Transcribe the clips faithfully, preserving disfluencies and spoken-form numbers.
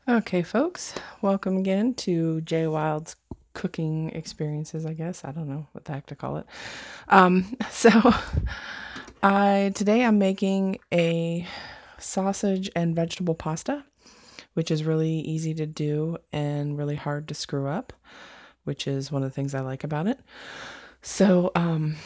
Okay, folks, welcome again to Jay Wild's cooking experiences, I guess. I don't know what the heck to call it. Um, so, I today I'm making a sausage and vegetable pasta, which is really easy to do and really hard to screw up, which is one of the things I like about it. So, um,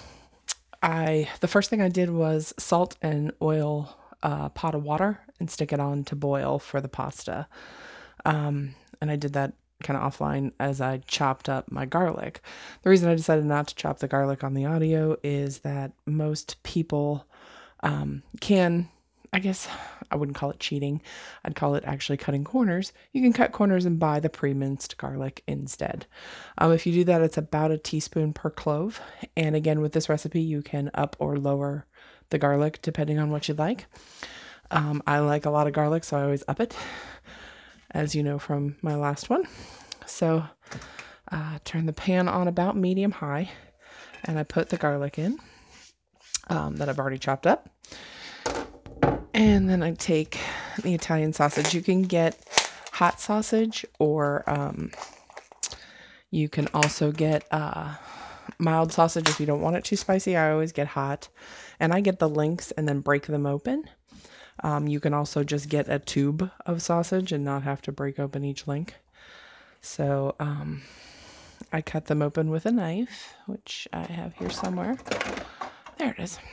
I the first thing I did was salt and oil a pot of water and stick it on to boil for the pasta. Um, and I did that kind of offline as I chopped up my garlic. The reason I decided not to chop the garlic on the audio is that most people um, can, I guess I wouldn't call it cheating. I'd call it actually cutting corners. You can cut corners and buy the pre-minced garlic instead. Um, if you do that, it's about a teaspoon per clove. And again, with this recipe, you can up or lower the garlic depending on what you like. Um, I like a lot of garlic, so I always up it, as you know from my last one. So uh, turn the pan on about medium high, and I put the garlic in um, that I've already chopped up. And then I take the Italian sausage. You can get hot sausage, or um, you can also get uh, mild sausage if you don't want it too spicy. I always get hot, and I get the links and then break them open. Um, you can also just get a tube of sausage and not have to break open each link. So um, I cut them open with a knife, which I have here somewhere. There it is.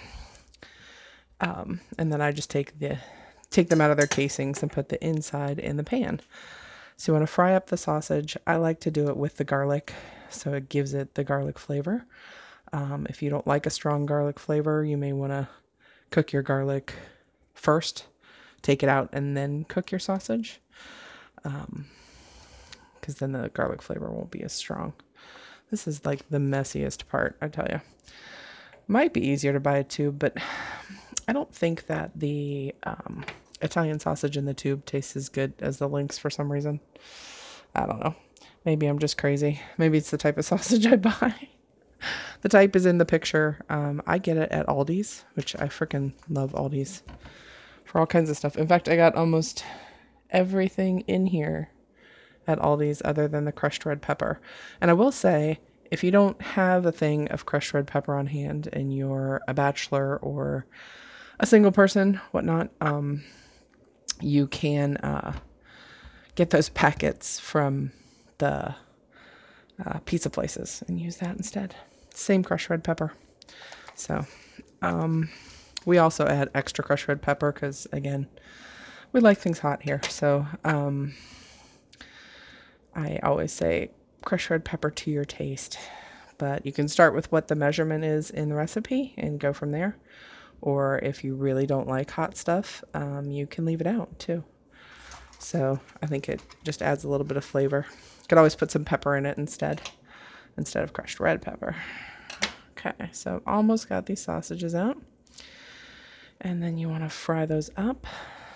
Um, and then I just take the take them out of their casings and put the inside in the pan. So you want to fry up the sausage. I like to do it with the garlic, so it gives it the garlic flavor. Um, if you don't like a strong garlic flavor, you may want to cook your garlic first, take it out, and then cook your sausage, um, because then the garlic flavor won't be as strong. This is like the messiest part, I tell you. Might be easier to buy a tube, but I don't think that the um, Italian sausage in the tube tastes as good as the links for some reason. I don't know. Maybe I'm just crazy. Maybe it's the type of sausage I buy. The type is in the picture. Um, I get it at Aldi's, which I freaking love Aldi's for all kinds of stuff. In fact, I got almost everything in here at Aldi's other than the crushed red pepper. And I will say, if you don't have a thing of crushed red pepper on hand and you're a bachelor or a single person, whatnot, um, you can uh, get those packets from the uh, pizza places and use that instead. Same crushed red pepper. So um, we also add extra crushed red pepper because, again, we like things hot here. So um, I always say crushed red pepper to your taste. But you can start with what the measurement is in the recipe and go from there. Or if you really don't like hot stuff, um, you can leave it out too. So I think it just adds a little bit of flavor. You could always put some pepper in it instead, instead of crushed red pepper. Okay, so I've almost got these sausages out. And then you want to fry those up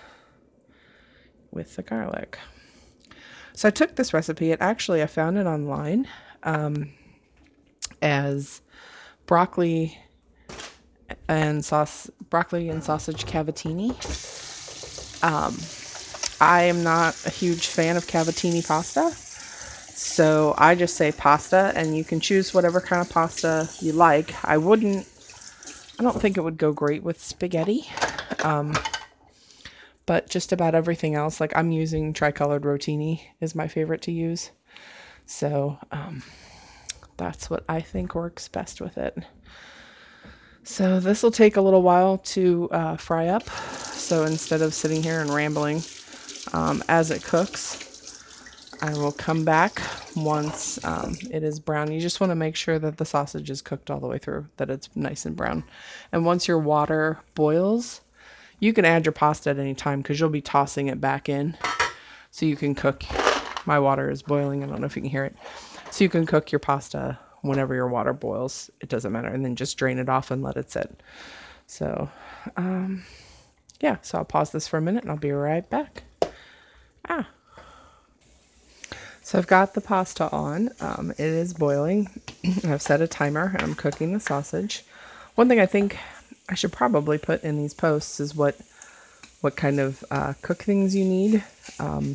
with the garlic. So I took this recipe. It actually, I found it online um, as broccoli and sauce, broccoli and sausage cavatini. Um, I am not a huge fan of cavatini pasta, so I just say pasta, and you can choose whatever kind of pasta you like. I wouldn't, I don't think it would go great with spaghetti, um, but just about everything else, like I'm using tricolored rotini is my favorite to use, so um, that's what I think works best with it. So this will take a little while to uh, fry up, so instead of sitting here and rambling um, as it cooks, I will come back once um, it is brown. You just want to make sure that the sausage is cooked all the way through, that it's nice and brown. And once your water boils, you can add your pasta at any time because you'll be tossing it back in. So you can cook. My water is boiling. I don't know if you can hear it. So you can cook your pasta whenever your water boils. It doesn't matter. And then just drain it off and let it sit. So, um, yeah. So I'll pause this for a minute and I'll be right back. Ah. So I've got the pasta on. Um, it is boiling. I've set a timer. I'm cooking the sausage. One thing I think I should probably put in these posts is what what kind of uh, cook things you need. Um,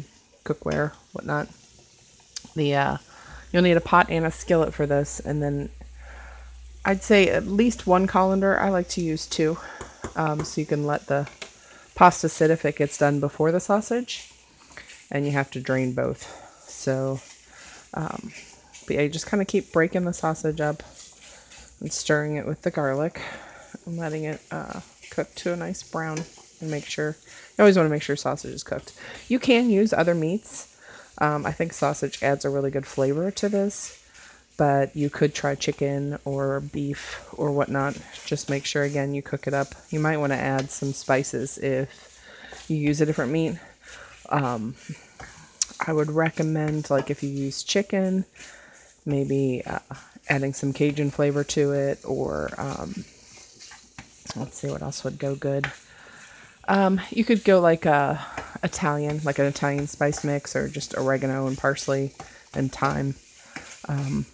cookware, whatnot. The uh, You'll need a pot and a skillet for this, and then I'd say at least one colander. I like to use two, um, so you can let the pasta sit if it gets done before the sausage, and you have to drain both. So, um, but yeah, you just kind of keep breaking the sausage up and stirring it with the garlic and letting it uh, cook to a nice brown, and make sure, you always want to make sure sausage is cooked. You can use other meats. Um, I think sausage adds a really good flavor to this, but you could try chicken or beef or whatnot. Just make sure, again, you cook it up. You might want to add some spices if you use a different meat. Um, I would recommend, like, if you use chicken, maybe uh, adding some Cajun flavor to it, or um, let's see what else would go good. Um, you could go like a Italian, like an Italian spice mix, or just oregano and parsley and thyme. Um,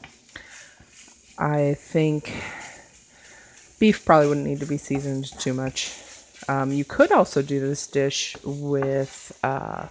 I think beef probably wouldn't need to be seasoned too much. Um, you could also do this dish with uh,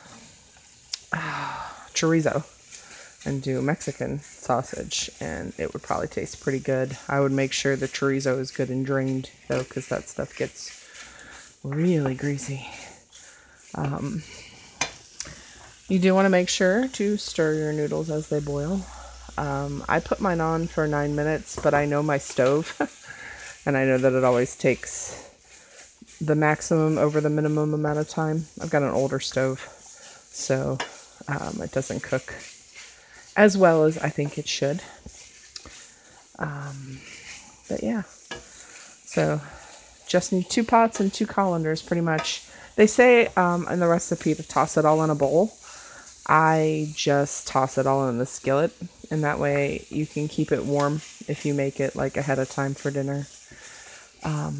chorizo and do Mexican sausage, and it would probably taste pretty good. I would make sure the chorizo is good and drained, though, because that stuff gets really greasy. Um, you do want to make sure to stir your noodles as they boil. Um, I put mine on for nine minutes, but I know my stove, and I know that it always takes the maximum over the minimum amount of time. I've got an older stove, so um, it doesn't cook as well as I think it should. Um, but yeah, so just need two pots and two colanders pretty much. They say um, in the recipe to toss it all in a bowl. I just toss it all in the skillet, and that way you can keep it warm if you make it like ahead of time for dinner. Um,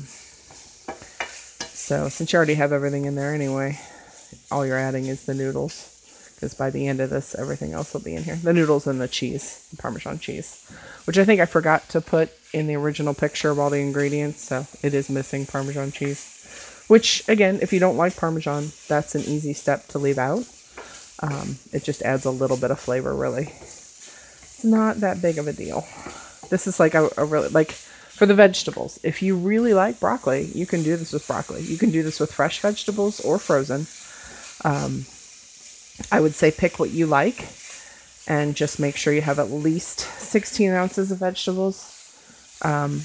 so since you already have everything in there anyway, all you're adding is the noodles, because by the end of this, everything else will be in here. The noodles and the cheese, the Parmesan cheese, which I think I forgot to put in the original picture of all the ingredients, so it is missing Parmesan cheese. Which, again, if you don't like Parmesan, that's an easy step to leave out. Um, it just adds a little bit of flavor, really. It's not that big of a deal. This is like a, a really, like, for the vegetables. If you really like broccoli, you can do this with broccoli. You can do this with fresh vegetables or frozen. Um, I would say pick what you like, and just make sure you have at least sixteen ounces of vegetables. Um,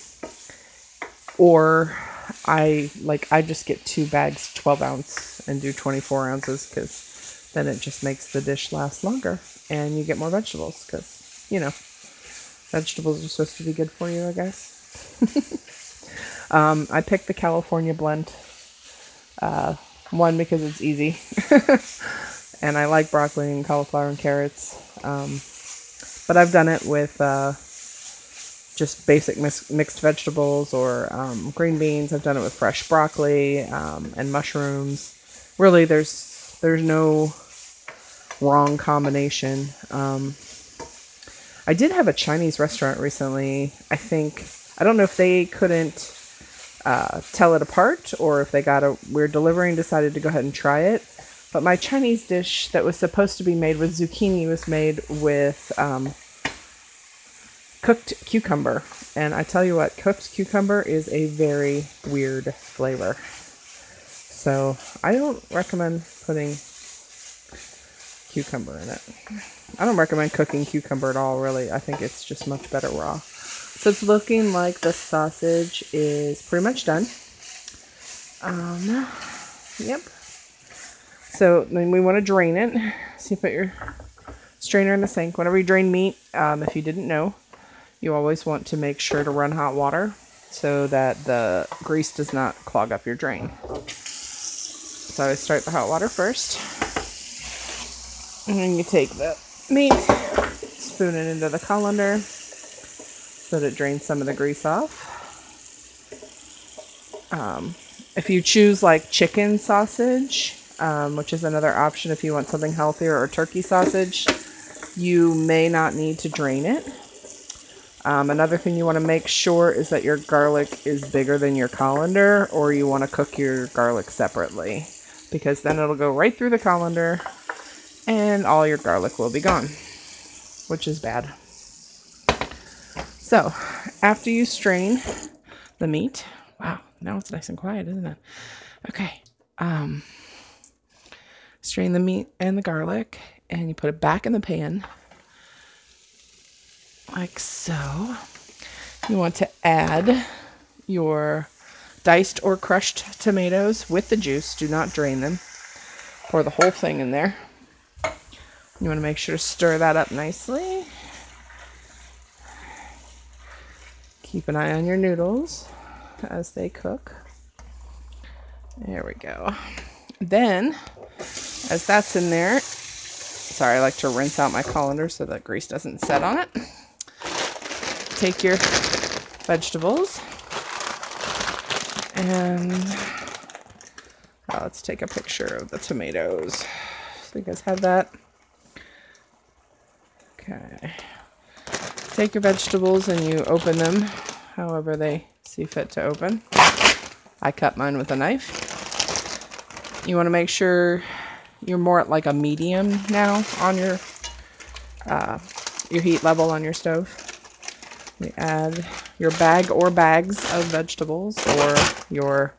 or I like I just get two bags, twelve ounce, and do twenty-four ounces, because then it just makes the dish last longer and you get more vegetables, because, you know, vegetables are supposed to be good for you, I guess. um, I picked the California blend. Uh, one, because it's easy. And I like broccoli and cauliflower and carrots. Um, but I've done it with uh, just basic mis- mixed vegetables, or um, green beans. I've done it with fresh broccoli um, and mushrooms. Really, there's there's no wrong combination. Um, I did have a Chinese restaurant recently. I think, I don't know if they couldn't uh, tell it apart, or if they got a weird delivery and decided to go ahead and try it. But my Chinese dish that was supposed to be made with zucchini was made with um, cooked cucumber. And I tell you what, cooked cucumber is a very weird flavor. So I don't recommend putting cucumber in it. I don't recommend cooking cucumber at all, really. I think it's just much better raw. So it's looking like the sausage is pretty much done. Um, yep. So then we want to drain it. So you put your strainer in the sink. Whenever you drain meat, um, if you didn't know, you always want to make sure to run hot water so that the grease does not clog up your drain. So I start the hot water first. And then you take the meat, spoon it into the colander so that it drains some of the grease off. Um, if you choose like chicken sausage, um, which is another option if you want something healthier, or turkey sausage, you may not need to drain it. Um, another thing you want to make sure is that your garlic is bigger than your colander, or you want to cook your garlic separately. because then it'll go right through the colander and all your garlic will be gone, which is bad. So after you strain the meat, wow, now it's nice and quiet, isn't it? Okay. Um, strain the meat and the garlic, and you put it back in the pan, like so. You want to add your diced or crushed tomatoes with the juice. Do not drain them. Pour the whole thing in there. You want to make sure to stir that up nicely. Keep an eye on your noodles as they cook. There we go. Then, as that's in there, sorry, I like to rinse out my colander so that grease doesn't set on it. Take your vegetables and oh, let's take a picture of the tomatoes. So you guys have that. Okay. Take your vegetables and you open them however they see fit to open. I cut mine with a knife. You want to make sure you're more at like a medium now on your uh, your heat level on your stove. You add your bag or bags of vegetables or your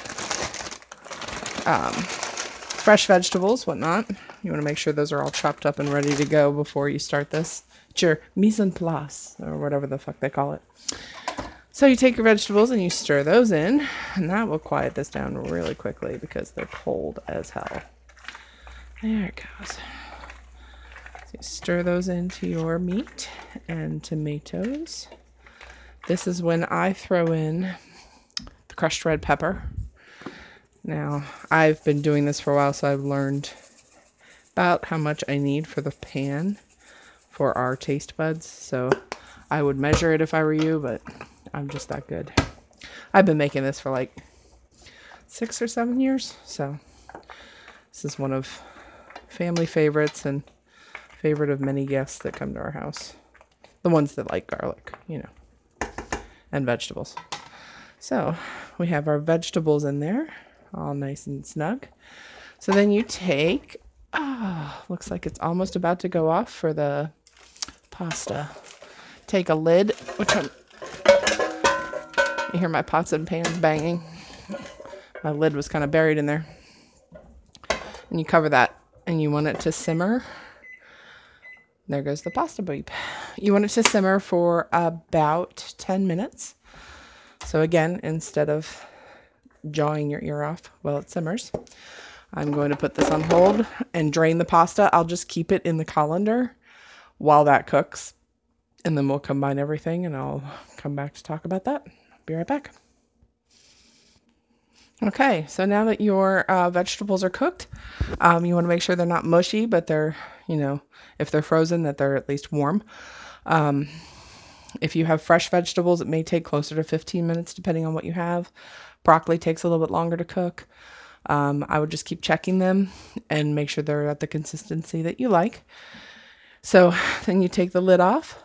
um, fresh vegetables, whatnot. You want to make sure those are all chopped up and ready to go before you start this. It's your mise en place, or whatever the fuck they call it. So you take your vegetables and you stir those in, and that will quiet this down really quickly because they're cold as hell. There it goes. So you stir those into your meat and tomatoes. This is when I throw in the crushed red pepper. Now, I've been doing this for a while, so I've learned about how much I need for the pan for our taste buds. So I would measure it if I were you, but I'm just that good. I've been making this for like six or seven years. So this is one of family favorites and favorite of many guests that come to our house. The ones that like garlic, you know, and vegetables. So we have our vegetables in there, all nice and snug. So then you take, ah, oh, looks like it's almost about to go off for the pasta. Take a lid, which one? You hear my pots and pans banging. My lid was kind of buried in there. And you cover that, and you want it to simmer. There goes the pasta beep. You want it to simmer for about ten minutes. So again, instead of jawing your ear off while it simmers, I'm going to put this on hold and drain the pasta. I'll just keep it in the colander while that cooks. And then we'll combine everything and I'll come back to talk about that. Be right back. Okay, so now that your uh, vegetables are cooked, um, you want to make sure they're not mushy, but they're, you know, if they're frozen, that they're at least warm. Um, if you have fresh vegetables, it may take closer to fifteen minutes, depending on what you have. Broccoli takes a little bit longer to cook. Um, I would just keep checking them and make sure they're at the consistency that you like. So then you take the lid off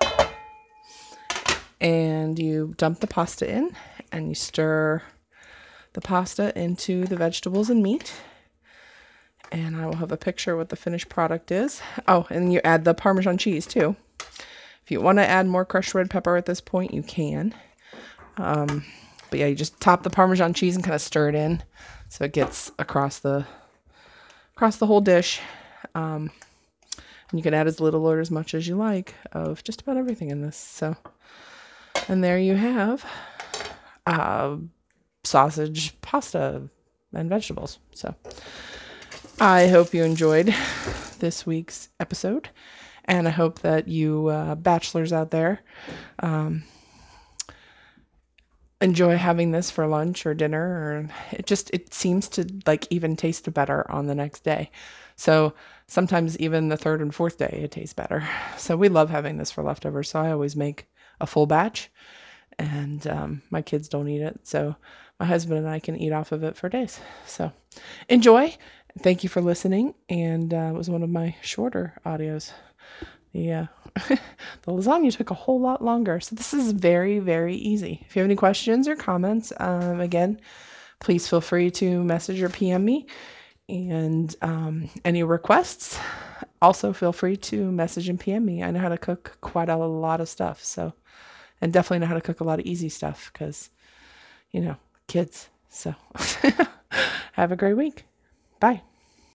and you dump the pasta in and you stir the pasta into the vegetables and meat. And I will have a picture of what the finished product is. Oh, and you add the Parmesan cheese too. If you want to add more crushed red pepper at this point, you can. Um, but yeah, you just top the Parmesan cheese and kind of stir it in so it gets across the across the whole dish. Um, and you can add as little or as much as you like of just about everything in this. So, and there you have uh, sausage, pasta, and vegetables. So I hope you enjoyed this week's episode, and I hope that you uh, bachelors out there um, enjoy having this for lunch or dinner, or it just it seems to like even taste better on the next day. So sometimes even the third and fourth day it tastes better. So we love having this for leftovers. So I always make a full batch, and um, my kids don't eat it, so my husband and I can eat off of it for days. So enjoy. Thank you for listening, and uh, it was one of my shorter audios. Yeah, the lasagna took a whole lot longer. So this is very, very easy. If you have any questions or comments, um, again, please feel free to message or P M me. And um, any requests, also feel free to message and P M me. I know how to cook quite a lot of stuff, so, and definitely know how to cook a lot of easy stuff because, you know, kids. So have a great week. Bye.